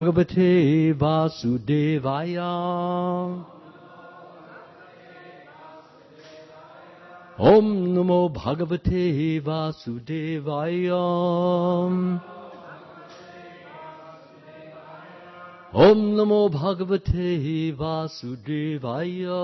Bhagavate Vasudevaya. Om Namo Bhagavate Vasudevaya. Om Namo Bhagavate Vasudevaya.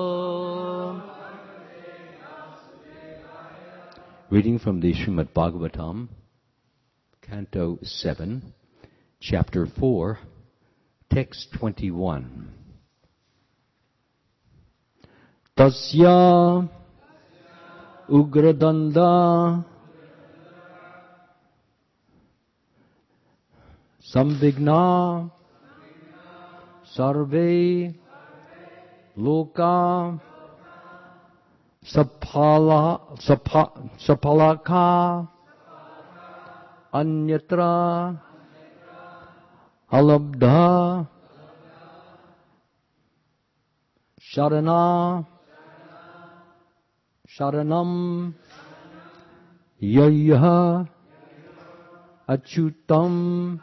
Reading from the Srimad Bhagavatam, Canto 7, Chapter 4, Text 21. Tasya Ugradanda Samvigna Sarve Loka Sapalaka Anyatra Alabdha Sharana Sharanam Yaya Achutam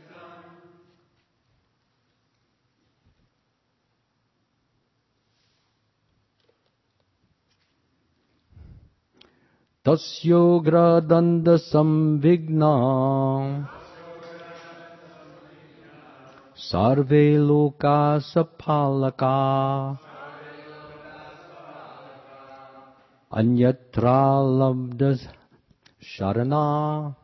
Tasyogradanda Samvigna Sarve Loka Sapalaka Anyatra Labda Sharana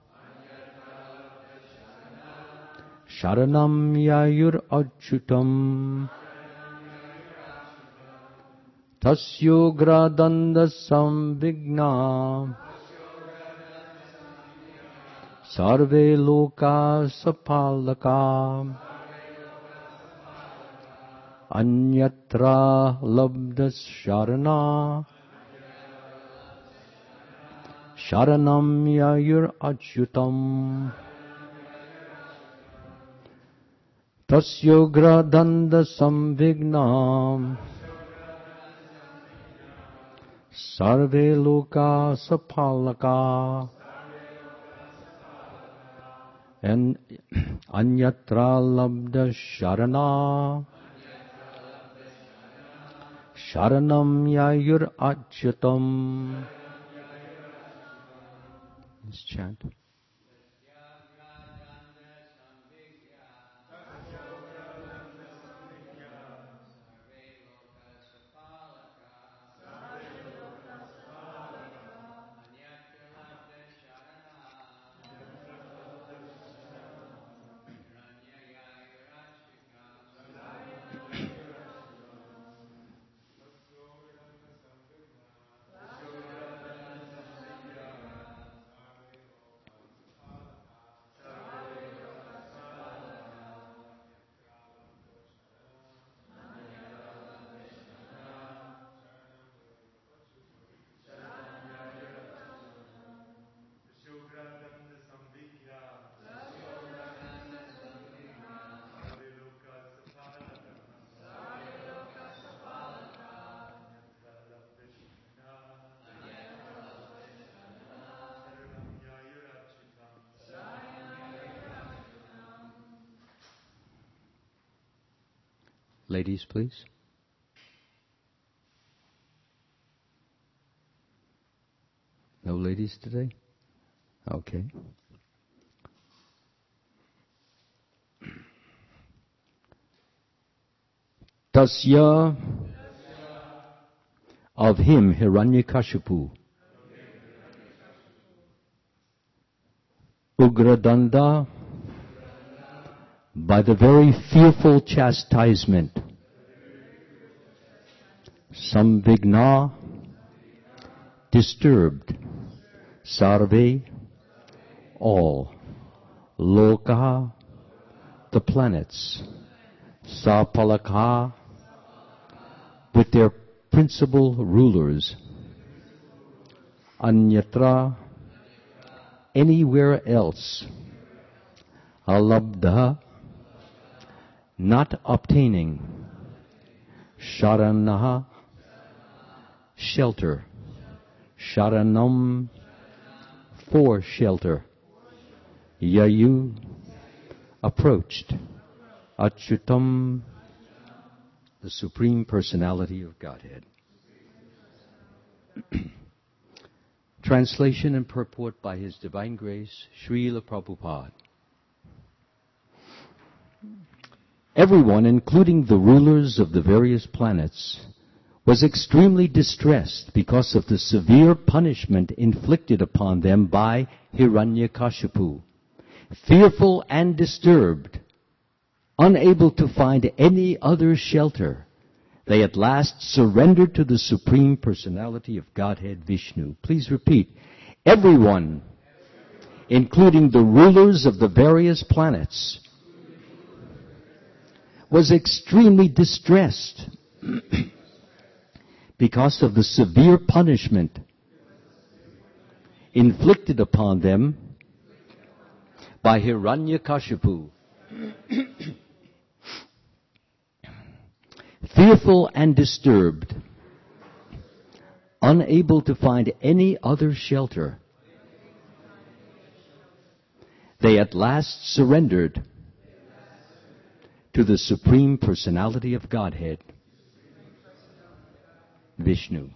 Sharanam Yayur Achutam Tasyogradanda Samvigna Sarve Loka Sapalaka Anyatra Labda Sharana Sharanam Yayur Achyutam Tasyogradanda Samvigna Sarve Loka Sapalaka and Anyatra Labda Sharana Sharanam Yayur Achyutam. Let's chant. Ladies, please. No ladies today? Okay. Tasya of him, Hiranyakashipu. Ugradanda, by the very fearful chastisement. Samvigna, disturbed. Sarve, all. Loka, the planets. Sapalaka, with their principal rulers. Anyatra, anywhere else. Alabdha, not obtaining. Sharanaha, shelter. Sharanam, for shelter. Yayu, approached. Achyutam, the Supreme Personality of Godhead. Translation and purport by His Divine Grace, Srila Prabhupada. Everyone, including the rulers of the various planets, was extremely distressed because of the severe punishment inflicted upon them by Hiranyakashipu. Fearful and disturbed, unable to find any other shelter, they at last surrendered to the Supreme Personality of Godhead, Vishnu. Please repeat. Everyone, including the rulers of the various planets, was extremely distressed because of the severe punishment inflicted upon them by Hiranyakashipu. Fearful and disturbed, unable to find any other shelter, they at last surrendered to the Supreme Personality of Godhead, Vishnu.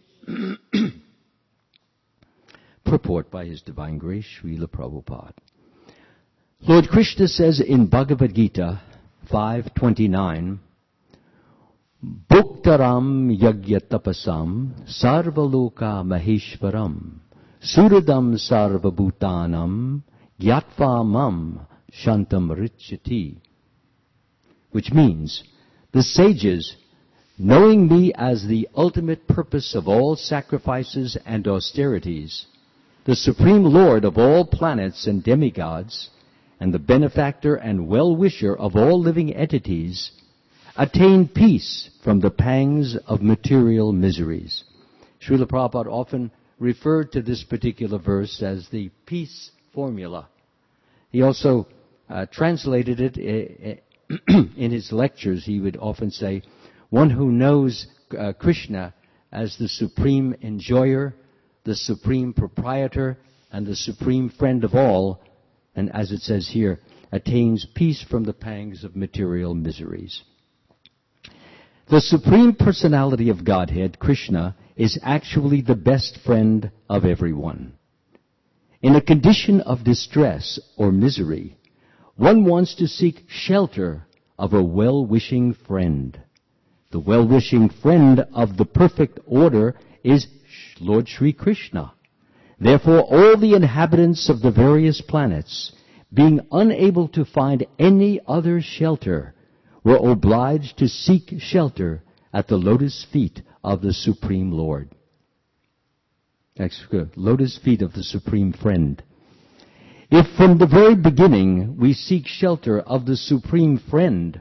Purport by His Divine Grace, Srila Prabhupada. Lord Krishna says in Bhagavad Gita 5:29, Bhuktaram yagyatapasam sarvaloka maheshwaram suradam sarvabhutanam gyatva mam shantam richati. Which means, the sages, knowing me as the ultimate purpose of all sacrifices and austerities, the Supreme Lord of all planets and demigods, and the benefactor and well-wisher of all living entities, attain peace from the pangs of material miseries. Srila Prabhupada often referred to this particular verse as the peace formula. He also translated it in his lectures. He would often say, one who knows Krishna as the supreme enjoyer, the supreme proprietor, and the supreme friend of all, and as it says here, attains peace from the pangs of material miseries. The Supreme Personality of Godhead, Krishna, is actually the best friend of everyone. In a condition of distress or misery, one wants to seek shelter of a well-wishing friend. The well-wishing friend of the perfect order is Lord Sri Krishna. Therefore, all the inhabitants of the various planets, being unable to find any other shelter, were obliged to seek shelter at the lotus feet of the Supreme Lord. Lotus feet of the Supreme Friend. If from the very beginning we seek shelter of the Supreme Friend,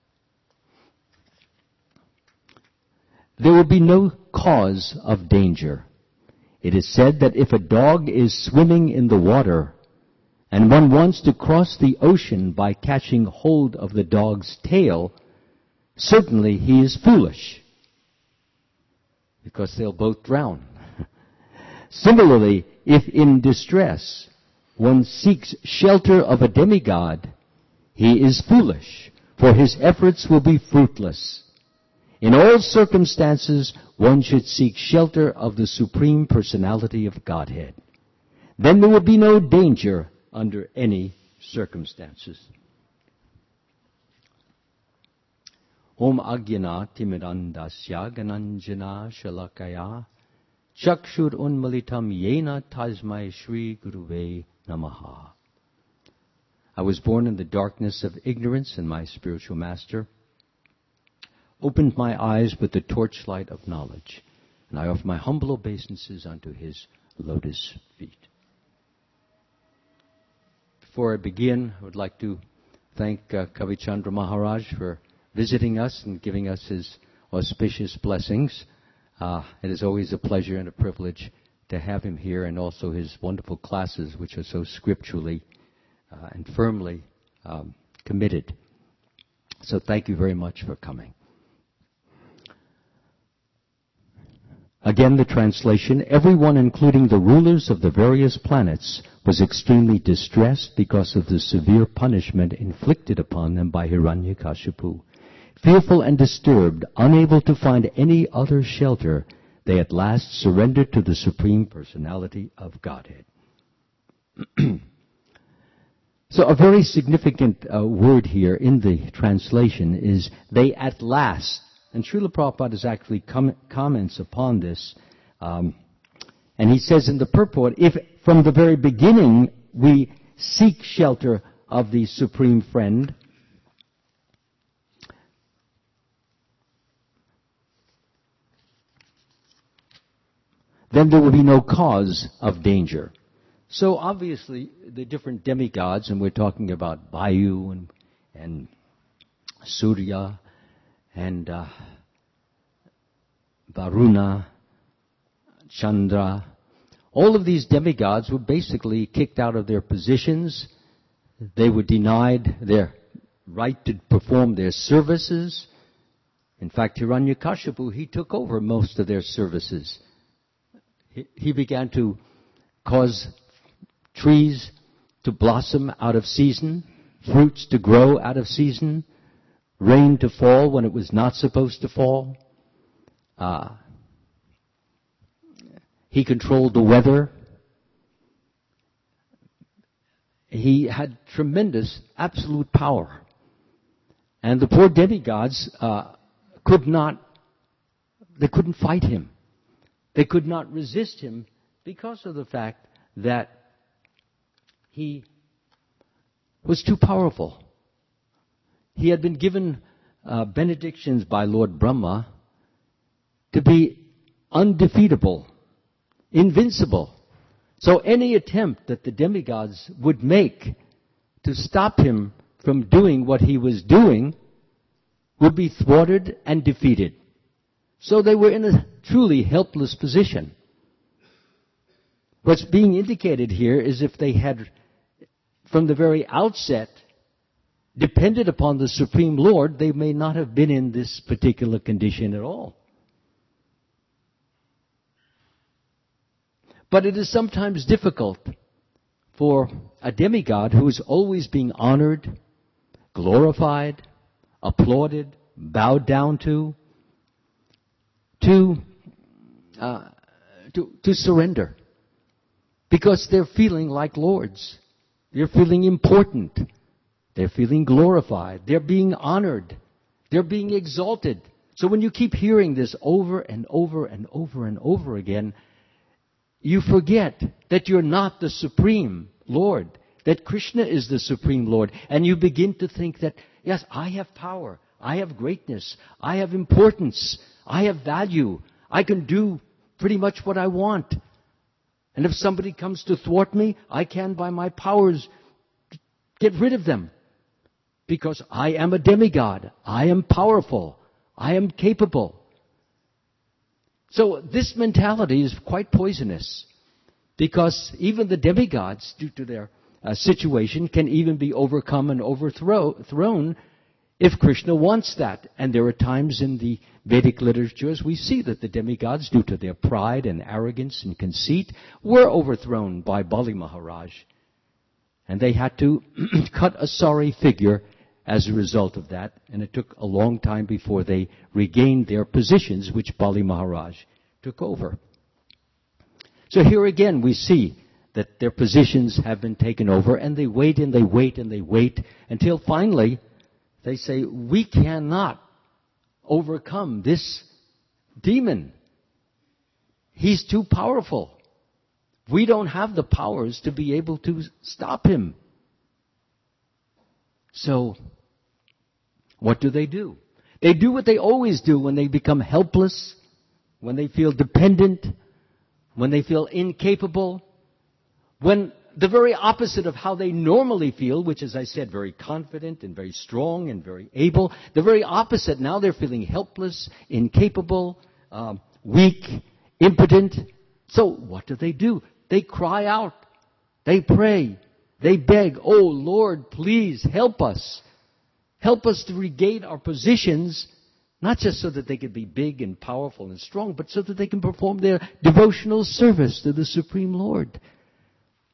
there will be no cause of danger. It is said that if a dog is swimming in the water, and one wants to cross the ocean by catching hold of the dog's tail, certainly he is foolish, because they'll both drown. Similarly, if in distress one seeks shelter of a demigod, he is foolish, for his efforts will be fruitless. In all circumstances, one should seek shelter of the Supreme Personality of Godhead. Then there will be no danger under any circumstances. Om Agyana Timirandasya Gananjana Shalakaya Chakshur Unmalitam Yena Tasmai Shri Guruve Namaha. I was born in the darkness of ignorance, and my spiritual master opened my eyes with the torchlight of knowledge, and I offer my humble obeisances unto his lotus feet. Before I begin, I would like to thank Kavichandra Maharaj for visiting us and giving us his auspicious blessings. It is always a pleasure and a privilege to have him here, and also his wonderful classes, which are so scripturally and firmly committed. So thank you very much for coming. Again, the translation, everyone, including the rulers of the various planets, was extremely distressed because of the severe punishment inflicted upon them by Hiranyakashipu. Fearful and disturbed, unable to find any other shelter, they at last surrendered to the Supreme Personality of Godhead. So a very significant word here in the translation is they at last. And Srila Prabhupada is actually comments upon this. And he says in the purport, if from the very beginning we seek shelter of the Supreme Friend, then there will be no cause of danger. So obviously, the different demigods, and we're talking about Vayu and Surya and Varuna, Chandra, all of these demigods were basically kicked out of their positions. They were denied their right to perform their services. In fact, Hiranyakashipu, he took over most of their services. He began to cause trees to blossom out of season, fruits to grow out of season, rain to fall when it was not supposed to fall. He controlled the weather. He had tremendous, absolute power. And the poor demigods couldn't fight him. They could not resist him because of the fact that he was too powerful. He had been given benedictions by Lord Brahma to be undefeatable, invincible. So any attempt that the demigods would make to stop him from doing what he was doing would be thwarted and defeated. So they were in a truly helpless position. What's being indicated here is if they had, from the very outset, depended upon the Supreme Lord, they may not have been in this particular condition at all. But it is sometimes difficult for a demigod who is always being honored, glorified, applauded, bowed down to surrender. Because they're feeling like lords. They're feeling important. They're feeling glorified. They're being honored. They're being exalted. So when you keep hearing this over and over and over and over again, you forget that you're not the Supreme Lord, that Krishna is the Supreme Lord, and you begin to think that, yes, I have power, I have greatness, I have importance, I have value, I can do pretty much what I want. And if somebody comes to thwart me, I can, by my powers, get rid of them. Because I am a demigod, I am powerful, I am capable. So this mentality is quite poisonous, because even the demigods, due to their situation, can even be overcome and overthrown if Krishna wants that. And there are times in the Vedic literatures we see that the demigods, due to their pride and arrogance and conceit, were overthrown by Bali Maharaj. And they had to cut a sorry figure as a result of that, and it took a long time before they regained their positions, which Bali Maharaj took over. So here again we see that their positions have been taken over, and they wait and they wait and they wait until finally they say, we cannot overcome this demon. He's too powerful. We don't have the powers to be able to stop him. So, what do? They do what they always do when they become helpless, when they feel dependent, when they feel incapable, when the very opposite of how they normally feel, which, as I said, very confident and very strong and very able, the very opposite, now they're feeling helpless, incapable, weak, impotent. So what do? They cry out, they pray, they beg, oh Lord, please help us. Help us to regain our positions, not just so that they can be big and powerful and strong, but so that they can perform their devotional service to the Supreme Lord.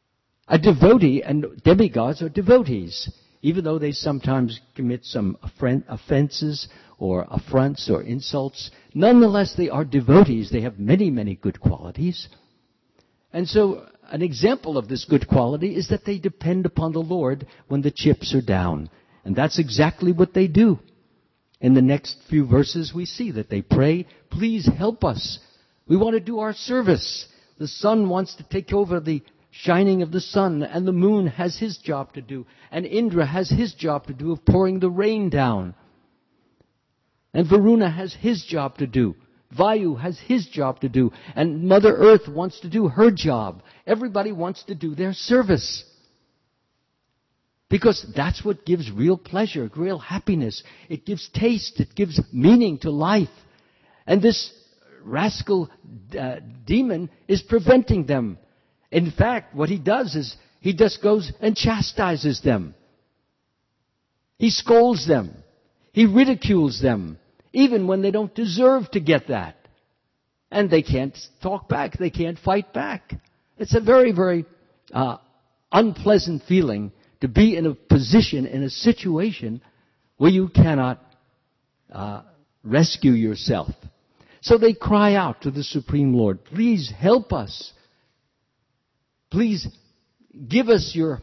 A devotee and demigods are devotees, even though they sometimes commit some offenses or affronts or insults. Nonetheless, they are devotees. They have many, many good qualities. And so an example of this good quality is that they depend upon the Lord when the chips are down. And that's exactly what they do. In the next few verses we see that they pray, please help us. We want to do our service. The sun wants to take over the shining of the sun, and the moon has his job to do, and Indra has his job to do of pouring the rain down. And Varuna has his job to do. Vayu has his job to do. And Mother Earth wants to do her job. Everybody wants to do their service. Because that's what gives real pleasure, real happiness. It gives taste. It gives meaning to life. And this rascal demon is preventing them. In fact, what he does is he just goes and chastises them. He scolds them. He ridicules them, even when they don't deserve to get that. And they can't talk back. They can't fight back. It's a very, very unpleasant feeling to be in a position, in a situation where you cannot rescue yourself. So they cry out to the Supreme Lord, please help us. Please give us your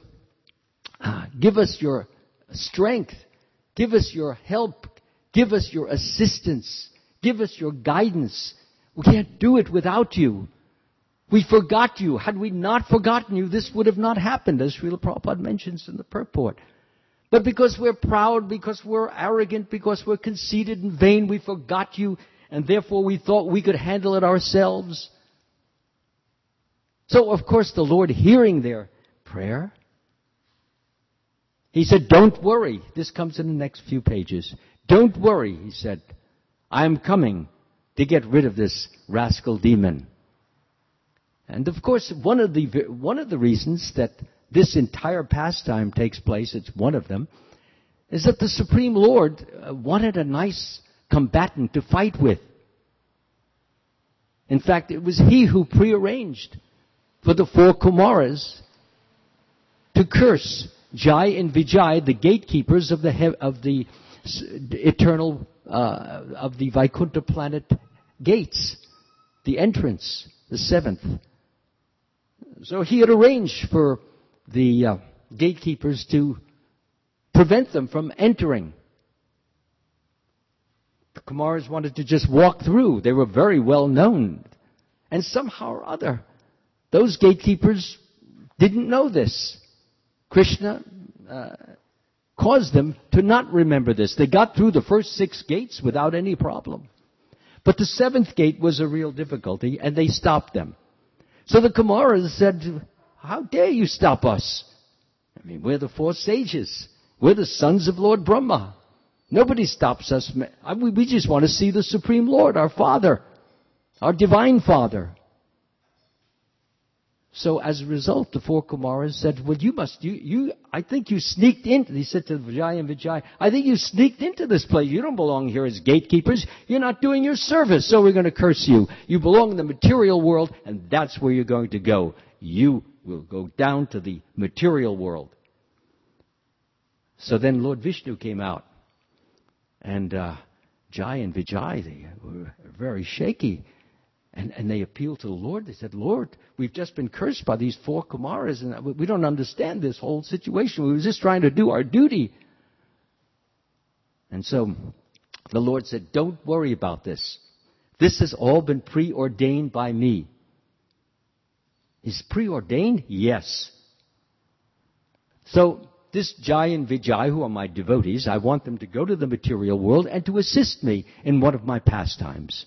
strength. Give us your help. Give us your assistance. Give us your guidance. We can't do it without you. We forgot you. Had we not forgotten you, this would have not happened, as Srila Prabhupada mentions in the purport. But because we're proud, because we're arrogant, because we're conceited and vain, we forgot you, and therefore we thought we could handle it ourselves. So, of course, the Lord, hearing their prayer, He said, don't worry. This comes in the next few pages. Don't worry, He said. I am coming to get rid of this rascal demon. And of course, one of the reasons that this entire pastime takes place, it's one of them, is that the Supreme Lord wanted a nice combatant to fight with. In fact, it was He who prearranged for the 4 Kumaras to curse Jai and Vijay, the gatekeepers of the eternal, of the Vaikuntha planet gates, the entrance, the 7th. So he had arranged for the gatekeepers to prevent them from entering. The Kumaras wanted to just walk through. They were very well known. And somehow or other, those gatekeepers didn't know this. Krishna caused them to not remember this. They got through the first 6 gates without any problem. But the 7th gate was a real difficulty, and they stopped them. So the Kumaras said, how dare you stop us? I mean, we're the 4 sages. We're the sons of Lord Brahma. Nobody stops us. We just want to see the Supreme Lord, our Father, our Divine Father. So as a result, the 4 Kumaras said, well, I think you sneaked in. He said to Vijay and Vijay, I think you sneaked into this place. You don't belong here as gatekeepers. You're not doing your service, so we're going to curse you. You belong in the material world, and that's where you're going to go. You will go down to the material world. So then Lord Vishnu came out, and Jai and Vijay, they were very shaky. And they appealed to the Lord. They said, Lord, we've just been cursed by these 4 Kumaras, and we don't understand this whole situation. We were just trying to do our duty. And so the Lord said, don't worry about this. This has all been preordained by me. Is preordained? Yes. So this Jai and Vijay, who are my devotees, I want them to go to the material world and to assist me in one of my pastimes.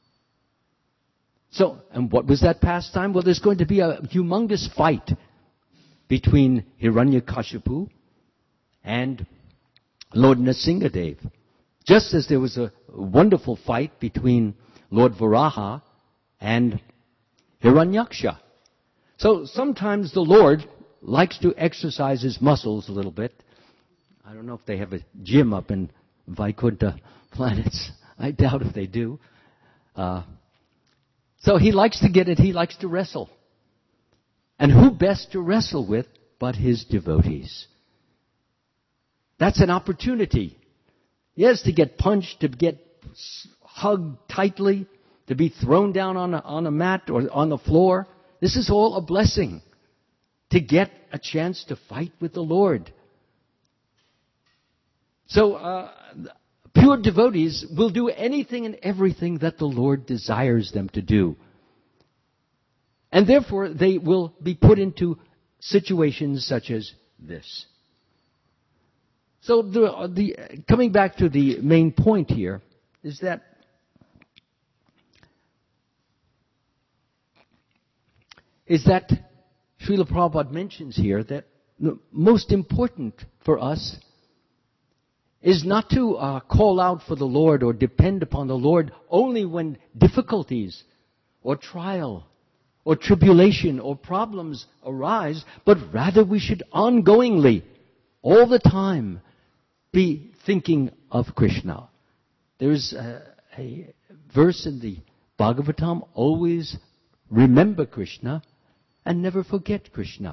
So, and what was that pastime? Well, there's going to be a humongous fight between Hiranyakashipu and Lord Nrsingadev. Just as there was a wonderful fight between Lord Varaha and Hiranyaksha. So sometimes the Lord likes to exercise his muscles a little bit. I don't know if they have a gym up in Vaikuntha planets. I doubt if they do. So he likes to get it. He likes to wrestle. And who best to wrestle with but his devotees? That's an opportunity. Yes, to get punched, to get hugged tightly, to be thrown down on a mat or on the floor. This is all a blessing. To get a chance to fight with the Lord. So, pure devotees will do anything and everything that the Lord desires them to do. And therefore, they will be put into situations such as this. So, coming back to the main point here, is that Srila Prabhupada mentions here that the most important for us is not to call out for the Lord or depend upon the Lord only when difficulties or trial or tribulation or problems arise, but rather we should ongoingly, all the time, be thinking of Krishna. There is a verse in the Bhagavatam, always remember Krishna and never forget Krishna.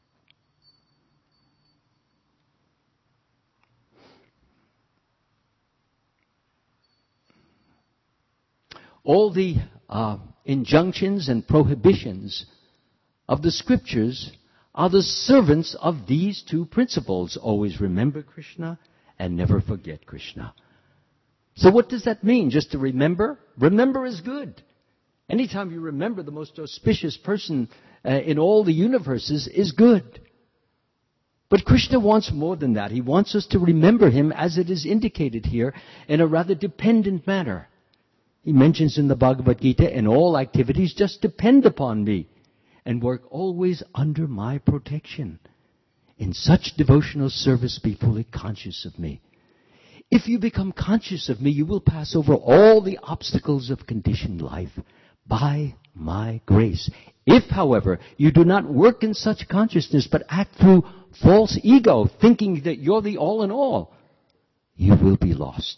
All the injunctions and prohibitions of the scriptures are the servants of these two principles. Always remember Krishna and never forget Krishna. So what does that mean? Just to remember? Remember is good. Anytime you remember the most auspicious person in all the universes is good. But Krishna wants more than that. He wants us to remember Him as it is indicated here in a rather dependent manner. He mentions in the Bhagavad Gita, in all activities, just depend upon me and work always under my protection. In such devotional service, be fully conscious of me. If you become conscious of me, you will pass over all the obstacles of conditioned life by my grace. If, however, you do not work in such consciousness, but act through false ego, thinking that you're the all in all, you will be lost.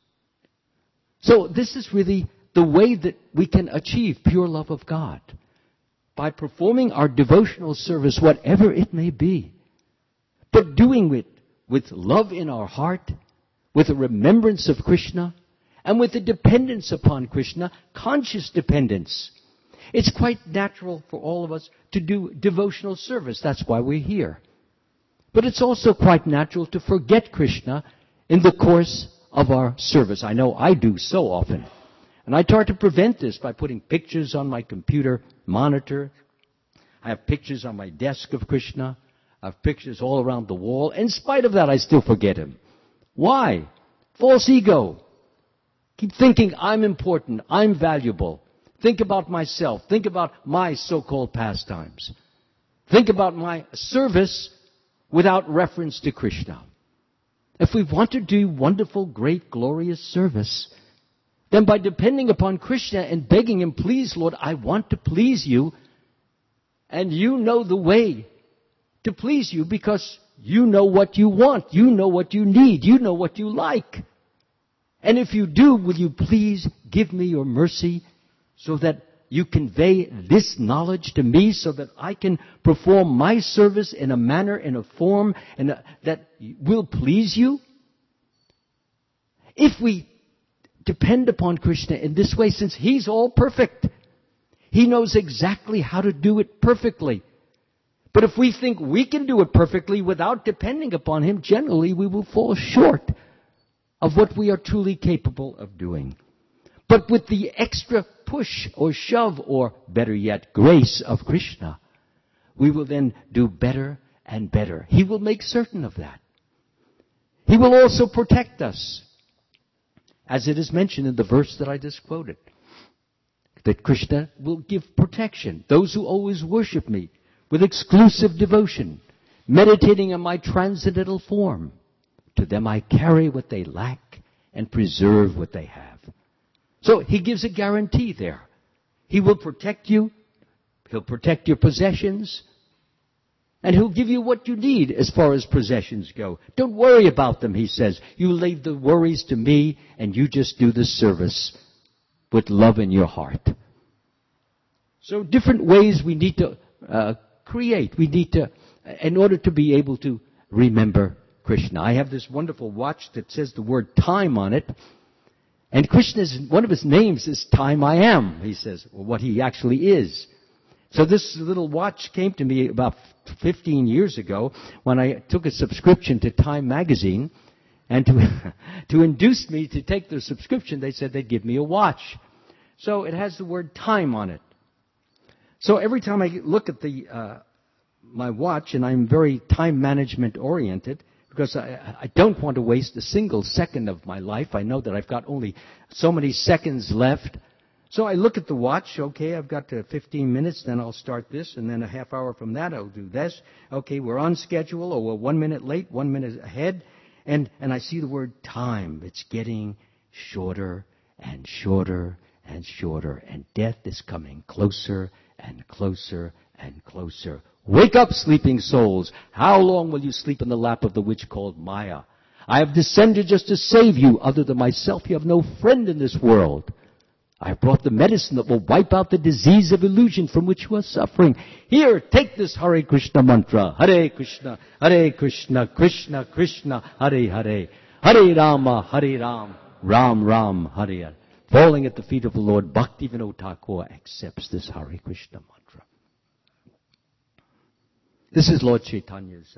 So this is really the way that we can achieve pure love of God. By performing our devotional service, whatever it may be. But doing it with love in our heart, with a remembrance of Krishna, and with a dependence upon Krishna, conscious dependence. It's quite natural for all of us to do devotional service. That's why we're here. But it's also quite natural to forget Krishna in the course of our service. I know I do so often. And I try to prevent this by putting pictures on my computer monitor. I have pictures on my desk of Krishna. I have pictures all around the wall. In spite of that, I still forget Him. Why? False ego. Keep thinking I'm important, I'm valuable. Think about myself. Think about my so-called pastimes. Think about my service without reference to Krishna. If we want to do wonderful, great, glorious service, then by depending upon Krishna and begging Him, please, Lord, I want to please you, and you know the way to please you because you know what you want, you know what you need, you know what you like. And if you do, will you please give me your mercy so that you convey this knowledge to me so that I can perform my service in a manner, in a form that will please you? If we depend upon Krishna in this way, since He's all perfect, He knows exactly how to do it perfectly. But if we think we can do it perfectly without depending upon Him, generally we will fall short of what we are truly capable of doing. But with the extra push or shove, or better yet, grace of Krishna, we will then do better and better. He will make certain of that. He will also protect us, as it is mentioned in the verse that I just quoted, that Krishna will give protection. Those who always worship me with exclusive devotion, meditating on my transcendental form, to them I carry what they lack and preserve what they have. So He gives a guarantee there. He will protect you. He'll protect your possessions. And He'll give you what you need as far as possessions go. Don't worry about them, He says. You leave the worries to me and you just do the service with love in your heart. So different ways we need to create. We need to, in order to be able to remember Krishna. I have this wonderful watch that says the word time on it. And Krishna's, one of his names is Time I Am, he says, or what he actually is. So this little watch came to me about 15 years ago when I took a subscription to Time magazine. And to induce me to take their subscription, they said they'd give me a watch. So it has the word time on it. So every time I look at my watch, and I'm very time management oriented, because I don't want to waste a single second of my life. I know that I've got only so many seconds left. So I look at the watch. Okay, I've got 15 minutes, then I'll start this, and then a half hour from that I'll do this. Okay, we're on schedule, or we're 1 minute late, 1 minute ahead. And I see the word time. It's getting shorter and shorter and shorter. And death is coming closer and closer and closer. Wake up, sleeping souls. How long will you sleep in the lap of the witch called Maya? I have descended just to save you. Other than myself, you have no friend in this world. I have brought the medicine that will wipe out the disease of illusion from which you are suffering. Here, take this Hare Krishna mantra. Hare Krishna, Krishna Krishna, Hare Hare. Hare Ram, Ram Ram, Hare Hare. Falling at the feet of the Lord, Bhaktivinoda Thakur accepts this Hare Krishna mantra. This is Lord Chaitanya's,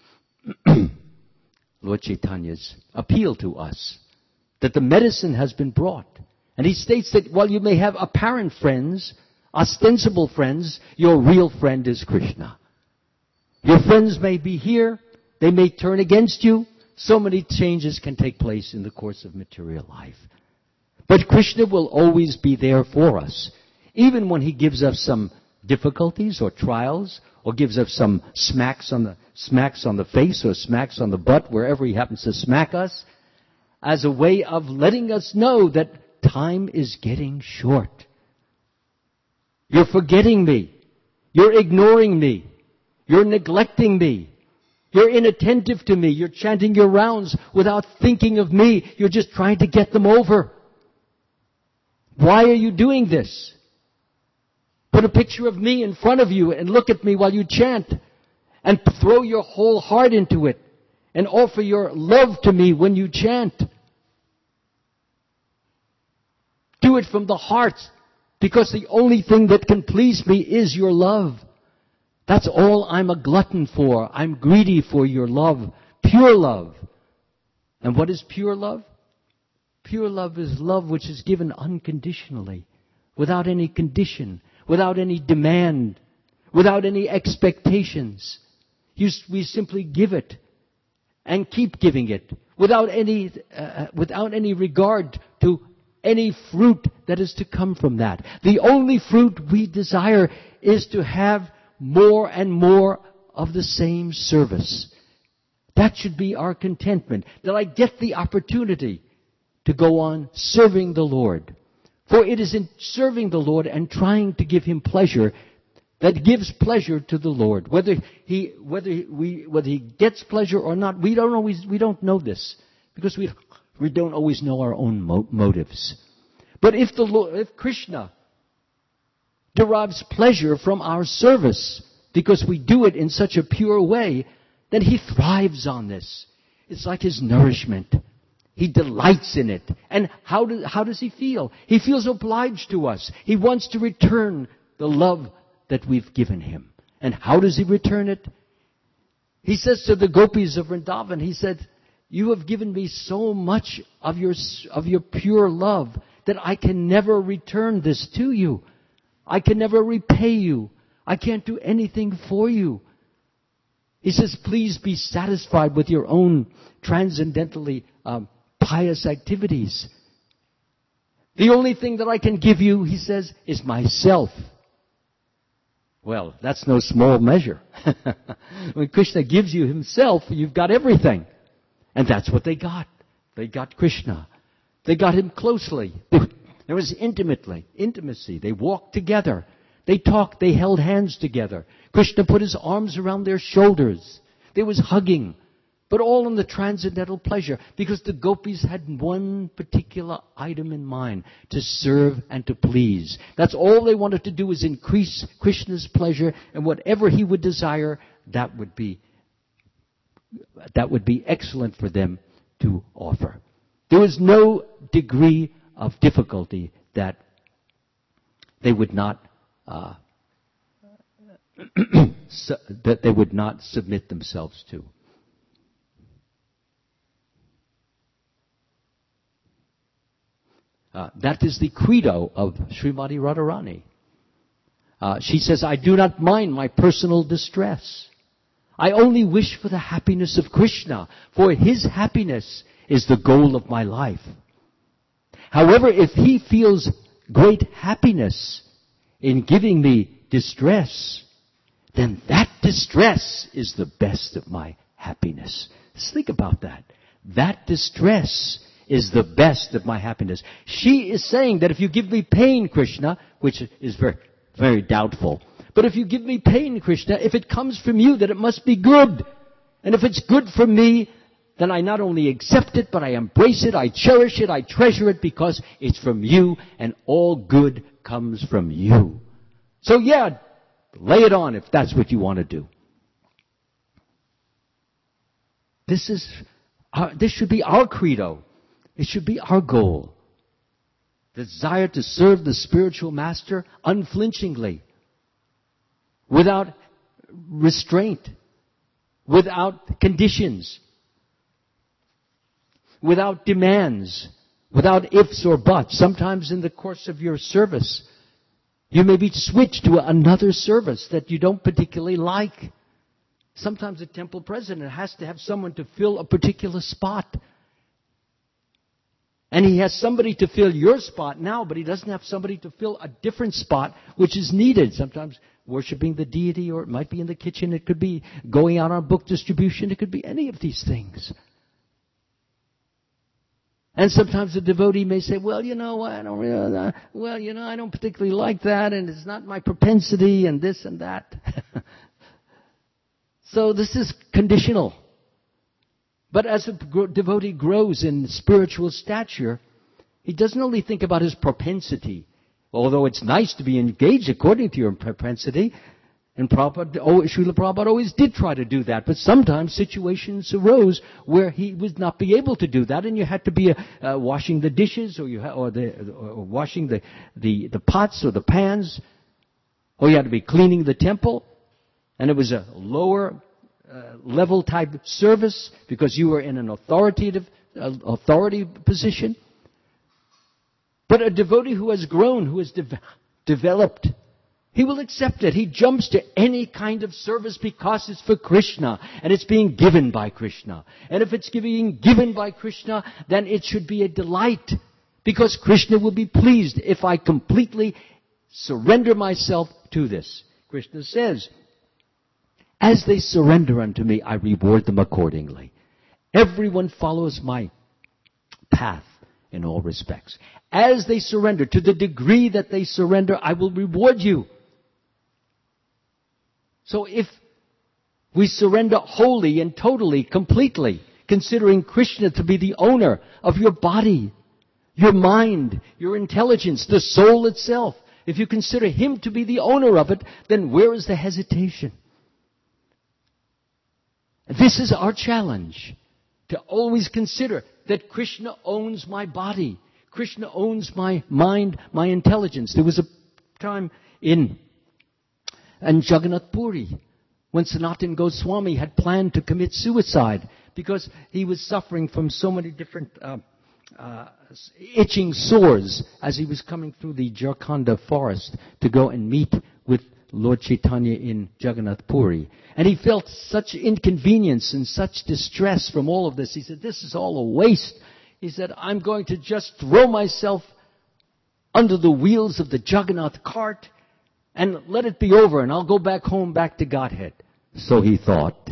Lord Chaitanya's appeal to us that the medicine has been brought. And he states that while you may have apparent friends, ostensible friends, your real friend is Krishna. Your friends may be here. They may turn against you. So many changes can take place in the course of material life. But Krishna will always be there for us. Even when he gives us some difficulties or trials, or gives us some smacks on the face or smacks on the butt, wherever he happens to smack us, as a way of letting us know that time is getting short. You're forgetting me. You're ignoring me. You're neglecting me. You're inattentive to me. You're chanting your rounds without thinking of me. You're just trying to get them over. Why are you doing this? Put a picture of me in front of you and look at me while you chant. And throw your whole heart into it. And offer your love to me when you chant. Do it from the heart, because the only thing that can please me is your love. That's all I'm a glutton for. I'm greedy for your love, pure love. And what is pure love? Pure love is love which is given unconditionally, without any condition, without any demand, without any expectations. We simply give it and keep giving it without any regard to any fruit that is to come from that. The only fruit we desire is to have more and more of the same service. That should be our contentment, that I get the opportunity to go on serving the Lord. For it is in serving the Lord and trying to give Him pleasure that gives pleasure to the Lord. Whether He gets pleasure or not, we don't know this, because we don't always know our own motives. But if Krishna derives pleasure from our service, because we do it in such a pure way, then He thrives on this. It's like His nourishment. He delights in it. And how does He feel? He feels obliged to us. He wants to return the love that we've given Him. And how does He return it? He says to the gopis of Vrindavan, He said, you have given me so much of your pure love that I can never return this to you. I can never repay you. I can't do anything for you. He says, please be satisfied with your own transcendentally pious activities. The only thing that I can give you, he says, is myself. Well, that's no small measure. When Krishna gives you Himself, you've got everything. And that's what they got. They got Krishna. They got Him closely. There was intimacy. They walked together. They talked. They held hands together. Krishna put His arms around their shoulders. There was hugging. but all in the transcendental pleasure, because the gopis had one particular item in mind, to serve and to please. That's all they wanted to do, is increase Krishna's pleasure, and whatever he would desire, that would be excellent for them to offer. There was no degree of difficulty that they would not submit themselves to. That is the credo of Srimati Radharani. She says, I do not mind my personal distress. I only wish for the happiness of Krishna, for his happiness is the goal of my life. However, if he feels great happiness in giving me distress, then that distress is the best of my happiness. Just think about that. That distress is the best of my happiness. She is saying that if you give me pain, Krishna, which is very, very doubtful, but if you give me pain, Krishna, if it comes from you, then it must be good. And if it's good for me, then I not only accept it, but I embrace it, I cherish it, I treasure it, because it's from you, and all good comes from you. So yeah, lay it on if that's what you want to do. This should be our credo. It should be our goal. The desire to serve the spiritual master unflinchingly, without restraint, without conditions, without demands, without ifs or buts. Sometimes in the course of your service, you may be switched to another service that you don't particularly like. Sometimes a temple president has to have someone to fill a particular spot. And he has somebody to fill your spot now, but he doesn't have somebody to fill a different spot which is needed. Sometimes worshiping the deity, or it might be in the kitchen, it could be going out on book distribution, it could be any of these things. And sometimes the devotee may say, well, I don't particularly like that, and it's not my propensity, and this and that. So this is conditional. But as a devotee grows in spiritual stature, he doesn't only think about his propensity, although it's nice to be engaged according to your propensity. And Srila Prabhupada always did try to do that, but sometimes situations arose where he would not be able to do that, and you had to be washing the dishes, or washing the pots or the pans, or you had to be cleaning the temple, and it was a lower level type service because you were in an authority position. But a devotee who has grown, who has developed, he will accept it. He jumps to any kind of service because it's for Krishna and it's being given by Krishna. And if it's being given by Krishna, then it should be a delight, because Krishna will be pleased if I completely surrender myself to this. Krishna says, as they surrender unto me, I reward them accordingly. Everyone follows my path in all respects. As they surrender, to the degree that they surrender, I will reward you. So if we surrender wholly and totally, completely, considering Krishna to be the owner of your body, your mind, your intelligence, the soul itself, if you consider him to be the owner of it, then where is the hesitation? This is our challenge, to always consider that Krishna owns my body. Krishna owns my mind, my intelligence. There was a time in Jagannath Puri when Sanatana Goswami had planned to commit suicide because he was suffering from so many different itching sores as he was coming through the Jharkhanda forest to go and meet with Lord Chaitanya in Jagannath Puri. And he felt such inconvenience and such distress from all of this. He said, this is all a waste. He said, I'm going to just throw myself under the wheels of the Jagannath cart and let it be over, and I'll go back home, back to Godhead. So he thought.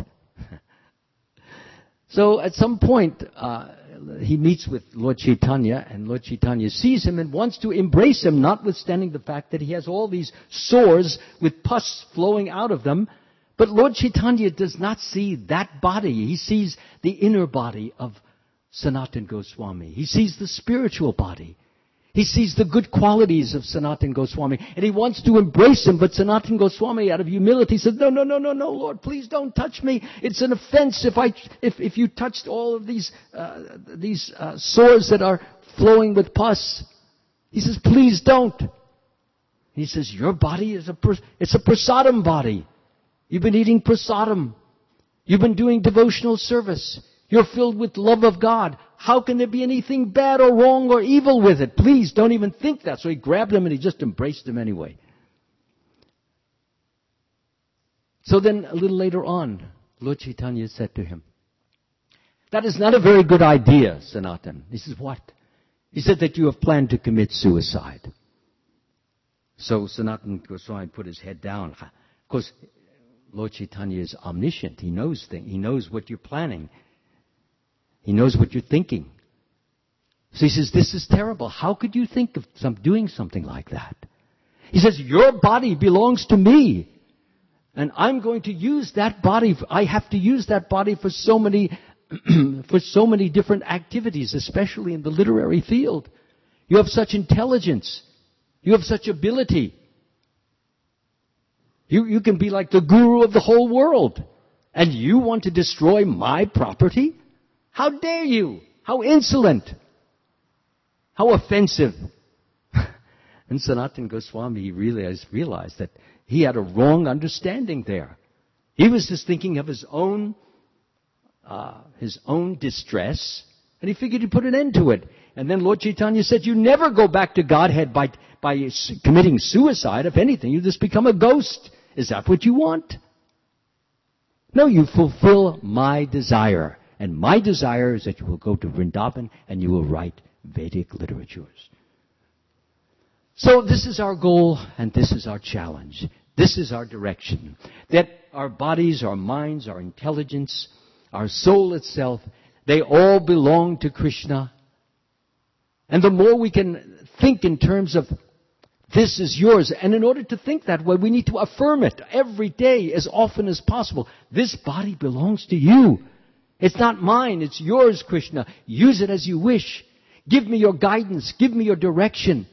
So at some point, he meets with Lord Chaitanya, and Lord Chaitanya sees him and wants to embrace him, notwithstanding the fact that he has all these sores with pus flowing out of them. But Lord Chaitanya does not see that body. He sees the inner body of Sanatana Goswami. He sees the spiritual body. He sees the good qualities of Sanatana Goswami. And he wants to embrace him. But Sanatana Goswami, out of humility, said, no, Lord, please don't touch me. It's an offense if you touched all of these sores that are flowing with pus. He says, please don't. He says, your body is it's a prasadam body. You've been eating prasadam. You've been doing devotional service. You're filled with love of God. How can there be anything bad or wrong or evil with it? Please don't even think that. So he grabbed him and he just embraced him anyway. So then a little later on, Lord Chaitanya said to him, that is not a very good idea, Sanatan. He says, what? He said that you have planned to commit suicide. So Sanatana Goswami put his head down. Of course, Lord Chaitanya is omniscient. He knows things. He knows what you're planning. He knows what you're thinking. So he says, this is terrible. How could you think of doing something like that? He says, your body belongs to me. And I'm going to use that body. I have to use that body for so many different activities, especially in the literary field. You have such intelligence. You have such ability. You can be like the guru of the whole world. And you want to destroy my property? How dare you? How insolent. How offensive. And Sanatana Goswami realized that he had a wrong understanding there. He was just thinking of his own distress, and he figured he'd put an end to it. And then Lord Chaitanya said, you never go back to Godhead by committing suicide. If anything, you just become a ghost. Is that what you want? No, you fulfill my desire. And my desire is that you will go to Vrindavan and you will write Vedic literatures. So this is our goal and this is our challenge. This is our direction. That our bodies, our minds, our intelligence, our soul itself, they all belong to Krishna. And the more we can think in terms of this is yours, and in order to think that way, we need to affirm it every day as often as possible. This body belongs to you. It's not mine, it's yours, Krishna. Use it as you wish. Give me your guidance. Give me your direction.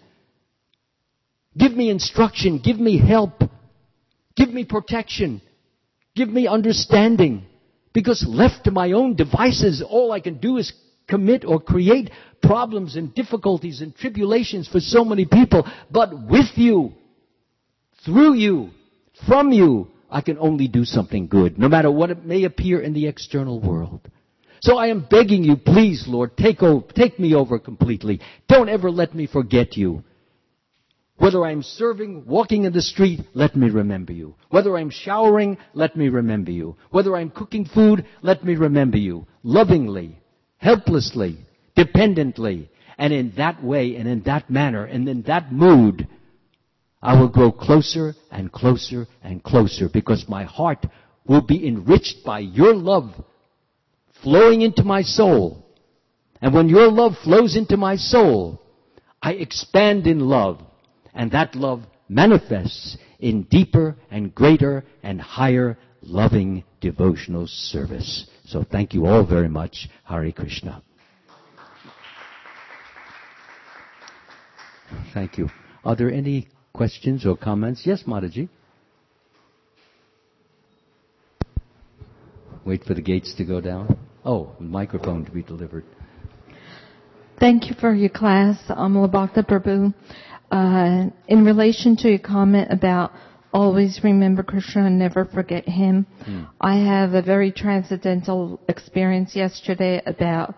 Give me instruction. Give me help. Give me protection. Give me understanding. Because left to my own devices, all I can do is commit or create problems and difficulties and tribulations for so many people. But with you, through you, from you, I can only do something good, no matter what it may appear in the external world. So I am begging you, please, Lord, take me over completely. Don't ever let me forget you. Whether I'm serving, walking in the street, let me remember you. Whether I'm showering, let me remember you. Whether I'm cooking food, let me remember you. Lovingly, helplessly, dependently, and in that way, and in that manner, and in that mood, I will grow closer and closer and closer, because my heart will be enriched by your love flowing into my soul. And when your love flows into my soul, I expand in love. And that love manifests in deeper and greater and higher loving devotional service. So thank you all very much. Hare Krishna. Thank you. Are there any questions or comments? Yes, Mataji. Wait for the gates to go down. Oh, microphone to be delivered. Thank you for your class, Amala Bhakta Prabhu. In relation to your comment about always remember Krishna and never forget him, I have a very transcendental experience yesterday about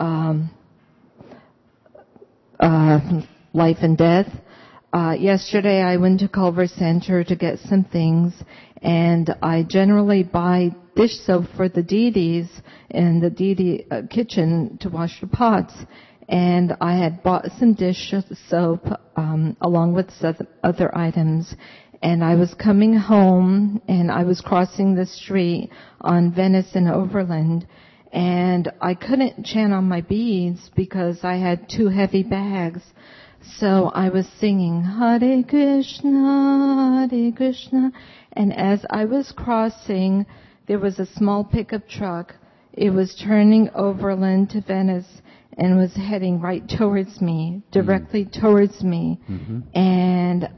life and death. Yesterday I went to Culver Center to get some things, and I generally buy dish soap for the deities in the deity kitchen to wash the pots. And I had bought some dish soap along with other items. And I was coming home, and I was crossing the street on Venice and Overland. and I couldn't chant on my beads because I had 2 heavy bags. So I was singing Hare Krishna, and as I was crossing, there was a small pickup truck. It was turning overland to Venice and was heading right towards me, directly towards me. Mm-hmm. And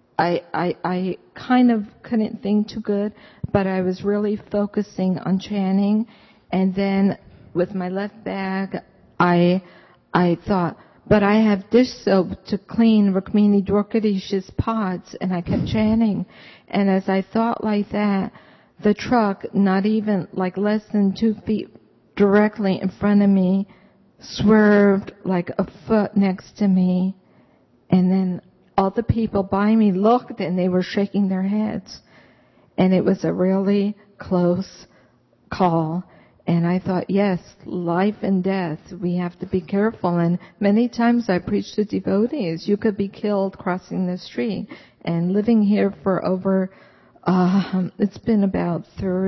I kind of couldn't think too good, but I was really focusing on chanting. And then with my left bag, I thought, but I have dish soap to clean Rukmini Dwarkadish's pots, and I kept chanting. And as I thought like that, the truck, not even like less than 2 feet directly in front of me, swerved like a foot next to me. And then all the people by me looked, and they were shaking their heads. And it was a really close call. And I thought, yes, life and death, we have to be careful. And many times I preach to devotees, you could be killed crossing the street. And living here for over, it's been about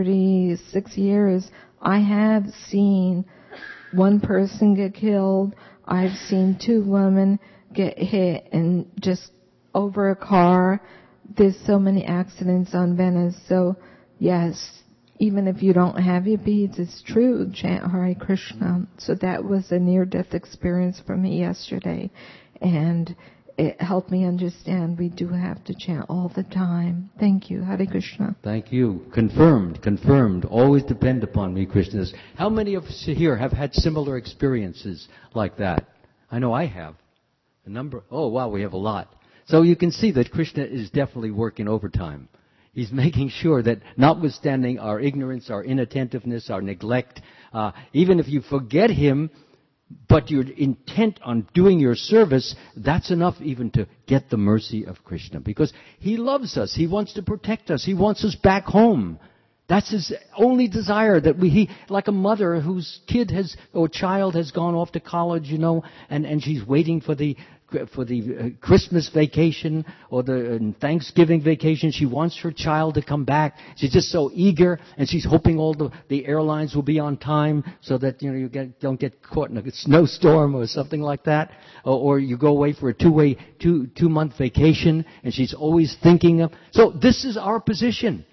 36 years, I have seen 1 person get killed. I've seen 2 women get hit and just over a car. There's so many accidents on Venice. So, yes, even if you don't have your beads, it's true, chant Hare Krishna. So that was a near-death experience for me yesterday. And it helped me understand we do have to chant all the time. Thank you. Hare Krishna. Thank you. Confirmed. Always depend upon me, Krishnas. How many of us here have had similar experiences like that? I know I have. A number. Oh, wow, we have a lot. So you can see that Krishna is definitely working overtime. He's making sure that notwithstanding our ignorance, our inattentiveness, our neglect, even if you forget Him, but you're intent on doing your service, that's enough even to get the mercy of Krishna. Because He loves us. He wants to protect us. He wants us back home. That's His only desire, that he, like a mother whose child has gone off to college, and she's waiting for the Christmas vacation or the Thanksgiving vacation. She wants her child to come back. She's just so eager, and she's hoping all the airlines will be on time so that you don't get caught in a snowstorm or something like that. Or you go away for a two-month vacation, and she's always thinking of. So this is our position,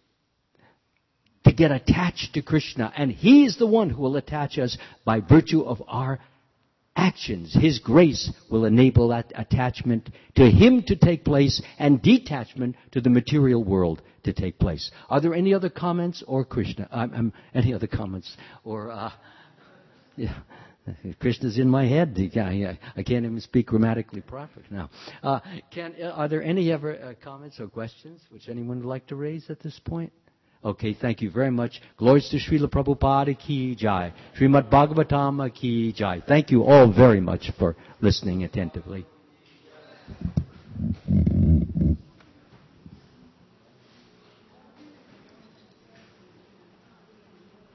to get attached to Krishna, and He is the one who will attach us by virtue of our actions. His grace will enable that attachment to Him to take place and detachment to the material world to take place. Are there any other comments or Krishna? Any other comments or yeah? Krishna's in my head. I can't even speak grammatically properly now. Are there any other comments or questions which anyone would like to raise at this point? Okay, thank you very much. Glories to Srila Prabhupada ki jai. Srimad Bhagavatam ki jai. Thank you all very much for listening attentively.